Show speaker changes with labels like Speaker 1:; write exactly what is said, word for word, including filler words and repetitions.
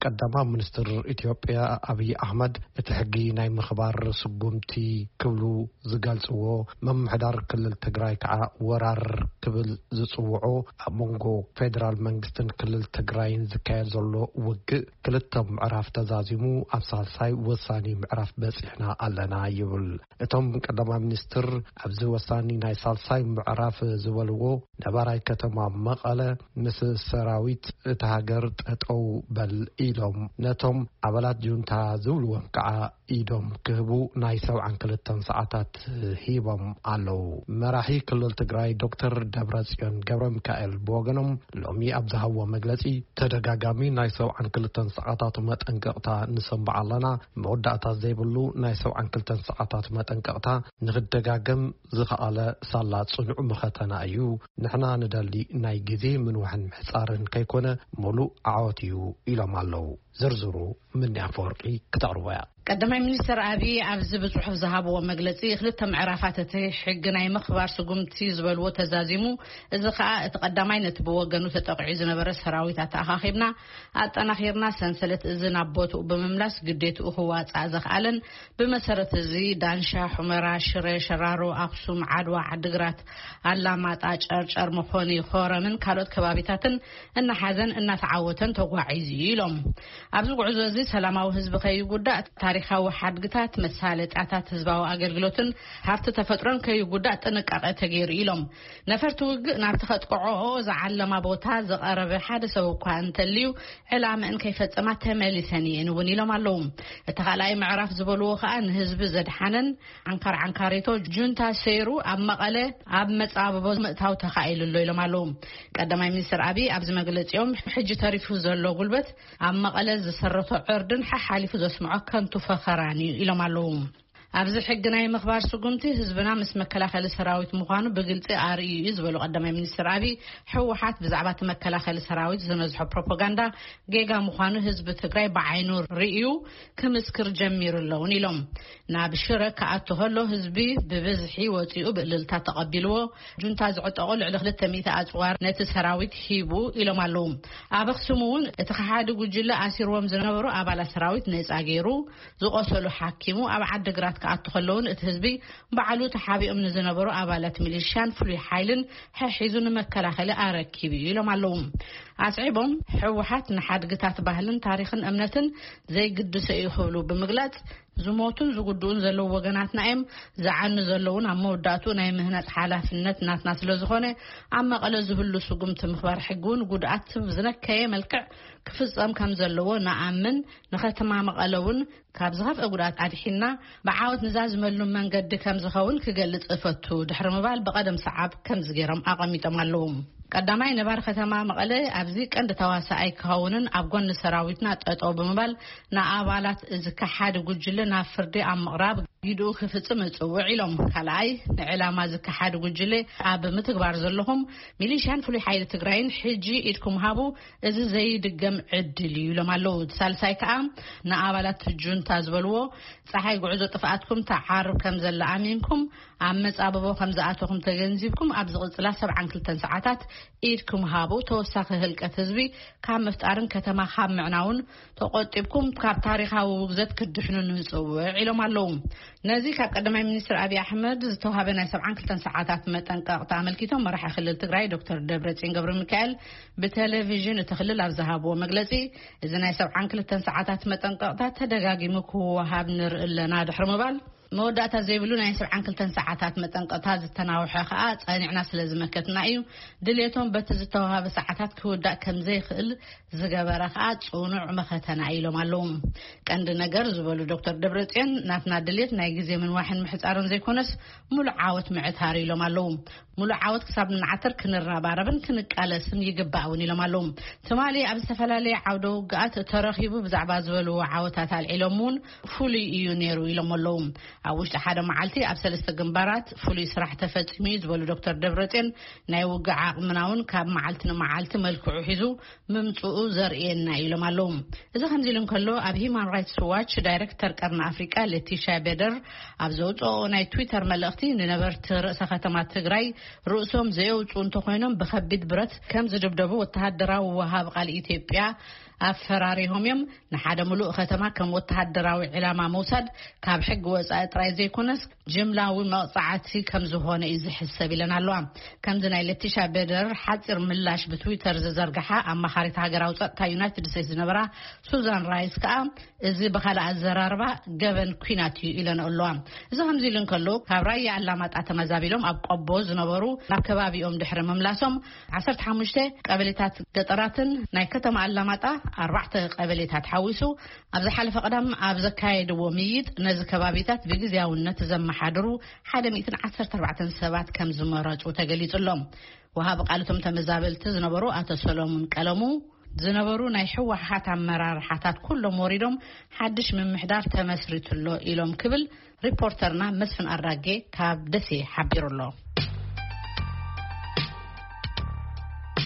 Speaker 1: ቀዳማ ሚኒስትር ኢትዮጵያ አብይ አህመድ እትሕጊ ናይ ምኽባር ስጉምቲ ክብሉ ዝገልጽዎ መምሕዳር ክልል ትግራይ ከዓ ወራር ክብል ዝጽውዖ ኣብ መንጎ ፌደራል መንግስትን ክልል ትግራይን ዝካየድ ዘሎ ውግእ ክልተ ምዕራፍ ተዛዚሙ ኣብ ሳልሳይ ወሳኒ ምዕራፍ በፂሕና ኣለና ይብል። እቶም ቀዳማ ሚኒስትር ኣብዚ ወሳኒ ናይ ሳልሳይ ምዕራፍ ዝበልዎ ነባራይ ከተማ መቐለ ምስ ሰራዊት እቲ ሃገር ጠጠው በል ኢሎም ነቶም አባላት ጁንታ ዝብልዎም ከዓ ኢዶም ክህቡ ናይ ሰብዓን ክልተን ሰዓታት ሂቦም ኣለው። መራሒ ክልል ትግራይ ዶክተር ደብረጽዮን ገብረ ሚካኤል ብወገኖም ሎሚ ኣብ ዝሃቦ መግለጺ ተደጋጋሚ ናይ ሰብዓን ክልተን ሰዓታት መጠንቀቕታ ንሰምዕ ኣለና፣ መወዳእታ ዘይብሉ ናይ ሰብዓን ክልተን ሰዓታት መጠንቀቕታ ንኽደጋገም ዝኸኣለ ሳላ ጽኑዕ መኸተና እዩ። ንሕና ንደሊ ናይ ግዜ ምንዋሕን ምሕጻርን ከይኮነ ሙሉእ ዓወት እዩ ኢሎም ኣለው። ዝርዝሩ ምን ያፈርቂ ክተቕርበያ
Speaker 2: ቀዳማይ ሚኒስትር አብይ ኣብዚ ብጽሑፍ ዝሃብዎ መግለጺ ክልተ ምዕራፋት እቲ ሕጊ ናይ ምኽባር ስጉምቲ ዝበልዎ ተዛዚሙ እዚ ከዓ እቲ ቀዳማይ ነቲ ብወገኑ ተጠቂዑ ዝነበረ ሰራዊት ኣተኣኻኺብና ኣጠናኺርና ሰንሰለት እዚ ናብ ቦትኡ ብምምላስ ግዴትኡ ክዋፅእ ዘኽኣለን ብመሰረት እዚ ዳንሻ፣ ሑመራ፣ ሽረ፣ ሸራሮ፣ ኣክሱም፣ ዓድዋ፣ ዓዲግራት፣ ኣላማጣ፣ ጨርጨር፣ መኾኒ፣ ኮረምን ካልኦት ከባቢታትን እናሓዘን እናተዓወተን ተጓዒዙ ኢሎም። ኣብዚ ጉዕዞ እዚ ሰላማዊ ህዝቢ ከይጉዳእ ታሪኻዊ ሓድግታት መሳለጥያታት ህዝባዊ ኣገልግሎትን ሃብቲ ተፈጥሮን ከይጉዳእ ጥንቃቐ ተገይሩ ኢሎም። ነፈርቲ ውግእ ናብ ተኸጥቅዖ ዝዓለማ ቦታ ዘቐረበ ሓደ ሰብ እኳ እንተልዩ ዕላምአን ከይፈጸማ ተመሊሰን እየን እውን ኢሎም ኣለው። እቲ ካልኣይ ምዕራፍ ዝበልዎ ከዓ ንህዝቢ ዘድሓነን ዓንካር ዓንካሪቶ ጁንታ ሰይሩ ኣብ መቐለ ኣብ መጻበቦ ምእታው ተኻኢሉሎ ኢሎም ኣለው። ቀዳማይ ሚኒስትር አብይ ኣብዚ መግለጺኦም ሕጂ ተሪፉ ዘሎ ጉልበት ኣብ መቐለ ዝሰረቶ ዕርድን ሓሓሊፉ ዘስምዖ ከንቱ ፈኸራኒ ኢሎም ኣለው። ኣብዚ ሕጊ ናይ ምኽባር ስጉምቲ ህዝብና ምስ መከላኸሊ ሰራዊት ምዃኑ ብግልጺ ኣርእዩ እዩ ዝበሉ ቀዳማይ ሚኒስትር አብይ ሕወሓት ብዛዕባ እቲ መከላኸሊ ሰራዊት ዝነዝሖ ፕሮፓጋንዳ ጌጋ ምዃኑ ህዝቢ ትግራይ ብዓይኑ ርእዩ ክምስክር ጀሚሩ ኣለውን ኢሎም። ናብ ሽረ ከኣቱ ከሎ ህዝቢ ብብዝሒ ወፂኡ ብእልልታ ተቐቢልዎ ጁንታ ዝዕጠቑ ልዕሊ ክልተ ሚእቲ ኣጽዋር ነቲ ሰራዊት ሂቡ ኢሎም ኣለው። ኣብ ኣክሱም እውን እቲ ሓደ ጉጅለ ኣሲርዎም ዝነበሩ ኣባላት ሰራዊት ነፃ ገይሩ ዝቆሰሉ ሓኪሙ ኣብ ዓዲግራት ከኣቱ ከለውን እቲ ህዝቢ ባዕሉ ተሓቢኦም ንዝነበሩ ኣባላት ሚሊሻን ፍሉይ ሓይልን ሕሒዙ ንመከላኸሊ ኣረኪቡ ኢሎም ኣለው። ኣስዒቦም ሕወሓት ንሓድግታት ባህልን ታሪኽን እምነትን ዘይግድሰ እዩ ክብሉ ብምግላጽ ዝሞቱን ዝጉድኡን ዘለዉ ወገናትና እዮም ዝዓኑ ዘለውን ኣብ መወዳእቱ ናይ ምህናፅ ሓላፍነት ናትና ስለ ዝኾነ ኣብ መቐለ ዝህሉ ስጉምቲ ምኽባር ሕጊ እውን ጉድኣት ዝነከየ መልክዕ ክፍጸም ከም ዘለዎ ንኣምን ንከተማ መቐለ እውን ካብ ዝኸፍአ ጉድኣት ኣድሒና ብዓወት ንዛዝመሉ መንገዲ ከም ዝኸውን ክገልጽ እፈቱ ድሕሪ ምባል ብቐደም ሰዓብ ከም ዝገይሮም ኣቐሚጦም ኣለው። ቀዳማይ ነባር ከተማ መቐለ ኣብዚ ቀንዲ ተዋሳኣይ ክኸውንን ኣብ ጎኒ ሰራዊትና ጠጠው ብምባል ንኣባላት እዚ ሓደ ጉጅለ ናብ ፍርዲ ኣብ ምቕራብ ይድኡ ክፍጽም ይጽውዕ ኢሎም። ካልኣይ ንዕላማ ዝከሓደ ጉጅለ ኣብ ምትግባር ዘለኹም ሚሊሻን ፍሉይ ሓይሊ ትግራይን ሕጂ ኢድኩም ሃቡ እዚ ዘይድገም ዕድል እዩ ኢሎም ኣለው። ሳልሳይ ከዓ ንኣባላት ጁንታ ዝበልዎ ፀሓይ ጉዕዞ ጥፍኣትኩም ተዓርብ ከም ዘላ ኣሚንኩም ኣብ መጻበቦ ከም ዝኣተኹም ተገንዚብኩም ኣብ ዝቕጽላ ሰብዓን ክልተን ሰዓታት ኢድኩም ሃቡ ተወሳኺ ህልቀት ህዝቢ ካብ ምፍጣርን ከተማ ካብ ምዕናውን ተቆጢብኩም ካብ ታሪኻዊ ውግዘት ክድሕኑ ንጽውዕ ኢሎም ኣለው። ነዚ ካብ ቀዳማይ ሚኒስትር አብይ አህመድ ዝተዋሃበ ናይ ሰብዓን ክልተን ሰዓታት መጠንቀቕታ ኣመልኪቶም መራሒ ክልል ትግራይ ዶክተር ደብረጽዮን ገብረ ሚካኤል ብቴሌቪዥን እቲ ክልል ኣብ ዝሃብዎ መግለጺ እዚ ናይ ሰብዓን ክልተን ሰዓታት መጠንቀቕታ ተደጋጊሙ ክወሃብ ንርኢ ኣለና ድሕሪ ምባል መወዳእታ ዘይብሉ ናይ ሰብዓን ክልተን ሰዓታት መጠንቀቕታ ዝተናውሐ ከዓ ጸኒዕና ስለ ዝመከትና እዩ ድሌቶም በቲ ዝተዋሃበ ሰዓታት ክውዳእ ከም ዘይኽእል ዝገበረ ከዓ ጽኑዕ መኸተና ኢሎም ኣለው። ቀንዲ ነገር ዝበሉ ዶክተር ደብረጽዮን ናትና ድሌት ናይ ግዜ ምንዋሕን ምሕጻርን ዘይኮነስ ሙሉእ ዓወት ምዕታር ኢሎም ኣለው። ሙሉእ ዓወት ክሳብ ንዓተር ክንረባረብን ክንቃለስን ይግባእውን ኢሎም ኣለው። ትማሊ ኣብ ዝተፈላለየ ዓውደ ውግኣት ተረኺቡ ብዛዕባ ዝበልዎ ዓወታት ኣልዒሎም እውን ፍሉይ እዩ ነይሩ ኢሎም ኣለው። ኣብ ውሽጢ ሓደ መዓልቲ ኣብ ሰለስተ ግንባራት ፍሉይ ስራሕ ተፈጺሙ ዝበሉ ዶክተር ደብረጽዮን ናይ ውግእ ዓቕምናውን ካብ መዓልቲ ንመዓልቲ መልክዑ ሒዙ ምምጽኡ ዘርእየና ኢሎም ኣለው። እዚ ከምዚ ኢሎም ከሎ ኣብ ሂማን ራይትስ ዋች ዳይሬክተር ቀርኒ ኣፍሪቃ ሌቲሻ ቤደር ኣብ ዘውፅኦ ናይ ትዊተር መልእኽቲ ንነበርቲ ርእሰ ከተማ ትግራይ ርእሶም ዘየውፁ እንተኮይኖም ብከቢድ ብረት ከም ዝድብደቡ ወተሃደራዊ ወሃብ ቃል ኢትዮጵያ ኣፈራሪሆም እዮም ንሓደ ሙሉእ ከተማ ከም ወተሃደራዊ ዕላማ መውሰድ ካብ ሕግ ወፃኢ ጥራይ ዘይኮነስ ጅምላዊ መቕጻዕቲ ከም ዝኾነ እዩ ዝሕሰብ ኢለን ኣለዋ ከምዚ ናይ ለቲሻ በደር ሓፂር ምላሽ ብትዊተር ዝዘርግሓ ኣማኻሪት ሃገራዊ ጸጥታ ዩናይትድ ስቴትስ ዝነበራ ሱዛን ራይስ ከዓ እዚ በኻልእ ኣዘራርባ ገበን ኩናት እዩ ኢለን ኣለዋ እዚ ከምዚ ኢለን ከሎ ካብ ራያ ኣላማጣ ተመዛቢሎም ኣብ ቆቦ ዝነበሩ ናብ ከባቢኦም ድሕሪ መምላሶም ዓሰርተ ሓሙሽተ ቀበሌታት ገጠራትን ናይ ከተማ ኣላማጣ ኣርባዕተ ቀበሌታት ሓዊሱ ኣብ ዝሓለፈ ቀዳም ኣብ ዘካየድዎ ምይጥ ነዚ ከባቢታት ብግዚያውነት ዘመሓድሩ ሓደ ሚእቲ ዓሰርተ ኣርባዕተ ሰባት ከም ዝመረጹ ተገሊጹሎም ወሃብ ቃልቶም ተመዛበልቲ ዝነበሩ ኣቶ ሰሎሞን ቀለሙ ዝነበሩ ናይ ሕወሓት ኣመራርሓታት ኩሎም ወሪዶም ሓድሽ ምምሕዳር ተመስሪቱሎ ኢሎም ክብል ሪፖርተርና መስፍን ኣራጌ ካብ ደሴ ሓቢሩሎ